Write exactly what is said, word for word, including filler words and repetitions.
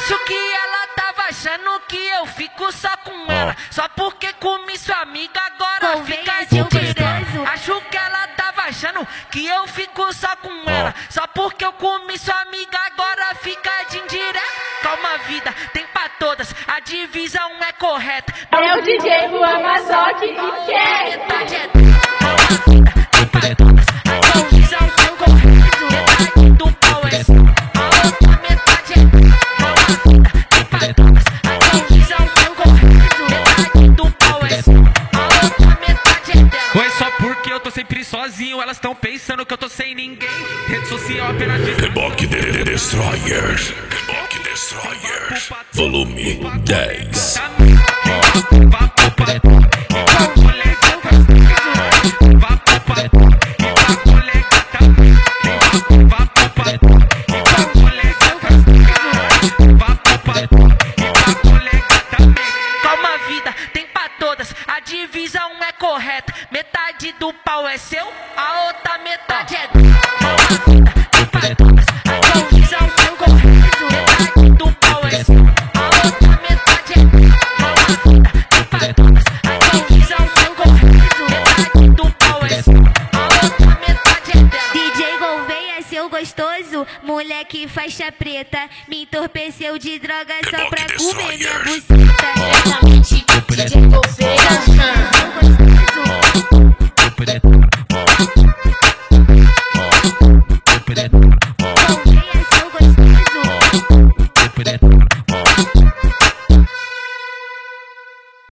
Acho que ela tava achando que eu fico só com ela. Só porque comi sua amiga agora fica de direto. Acho que ela tava achando que eu fico só com ela. Só porque eu comi sua amiga agora fica de indireto. Calma vida, tem pra todas, a divisão é correta. É o D J Juan Mazotti e quer. Metade é calma vida, tem pra todas, a divisão é correta. Metade do pau é seu, a outra metade é calma vida, tem pra todas, a divisão é correta. Metade do pau é seu, a outra metade é dela. Ou é só porque eu tô sempre sozinho, elas tão pensando que eu tô sem ninguém. Rede social apenas de Reboque de Destroyer. Reboque Destroyer. Volume dez. Calma vida, tem pra todas, a divisão é correta. Metade do pau é seu, a outra metade é dela. Calma vida, tem pra todas, a divisão é correta. Metade do pau é seu, a outra metade é dela. Calma vida, tem pra todas, a divisão é correta. Metade do pau é seu, a outra metade é dela. D J Gouveia, seu gostoso, moleque faixa preta, me entorpeceu de droga só pra comer minha buceta. Diretamente, D J Gouveia.